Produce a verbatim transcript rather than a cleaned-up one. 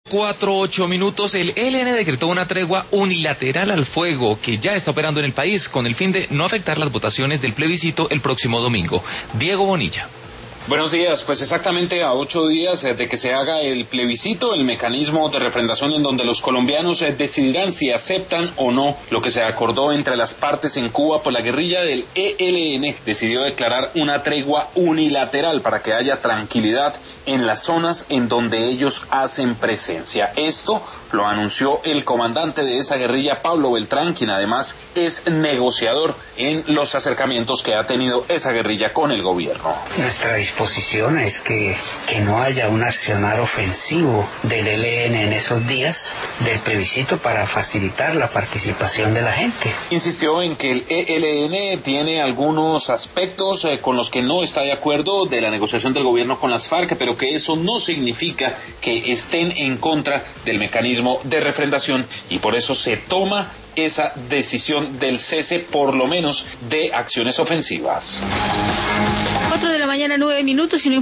Cuatro, ocho minutos, el E L N decretó una tregua unilateral al fuego que ya está operando en el país con el fin de no afectar las votaciones del plebiscito el próximo domingo. Diego Bonilla. Buenos días, pues exactamente a ocho días de que se haga el plebiscito, el mecanismo de refrendación en donde los colombianos decidirán si aceptan o no lo que se acordó entre las partes en Cuba, pues la guerrilla del E L N decidió declarar una tregua unilateral para que haya tranquilidad en las zonas en donde ellos hacen presencia. Esto lo anunció el comandante de esa guerrilla, Pablo Beltrán, quien además es negociador en los acercamientos que ha tenido esa guerrilla con el gobierno. Nuestra disposición es que, que no haya un accionar ofensivo del E L N en esos días del plebiscito para facilitar la participación de la gente. Insistió en que el E L N tiene algunos aspectos eh, con los que no está de acuerdo de la negociación del gobierno con las FARC, pero que eso no significa que estén en contra del mecanismo de refrendación y por eso se toma esa decisión del cese, por lo menos de acciones ofensivas. Cuatro de la mañana, nueve minutos y no